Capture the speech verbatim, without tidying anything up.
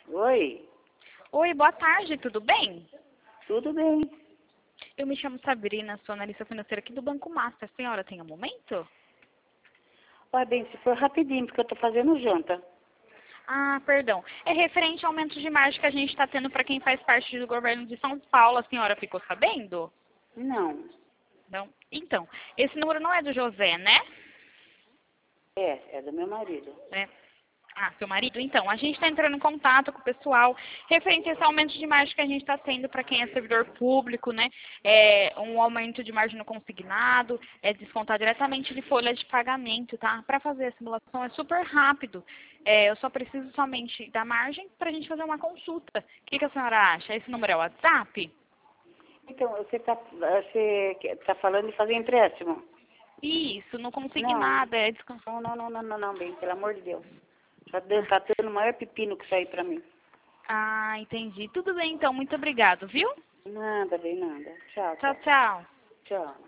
Oi, Oi, boa tarde, tudo bem? tudo bem? Eu me chamo Sabrina, sou analista financeira aqui do Banco Master. A senhora tem um momento? Olha bem, se for rapidinho, porque eu tô fazendo janta. Ah, perdão. É referente ao aumento de margem que a gente está tendo para quem faz parte do governo de São Paulo. A senhora ficou sabendo? Não, Não. Então, esse número não é do José, né? é, é do meu marido. É. Ah, seu marido? Então, a gente está entrando em contato com o pessoal referente a esse aumento de margem que a gente está tendo para quem é servidor público, né? É um aumento de margem no consignado, é descontar diretamente de folha de pagamento, tá? Para fazer a simulação é super rápido. É, eu só preciso somente da margem para a gente fazer uma consulta. O que, que a senhora acha? Esse número é o WhatsApp? Então, você tá, você que- tá falando de fazer empréstimo? Isso, no Não, consignado, é descontar. não, não, não, não, não, não, bem, pelo amor de Deus. Tá dando, tá dando o maior pepino que sair pra mim. Ah, entendi. Tudo bem, então. Muito obrigado, viu? Nada, bem, nada. Tchau, Tchau, tchau. tchau. Tchau.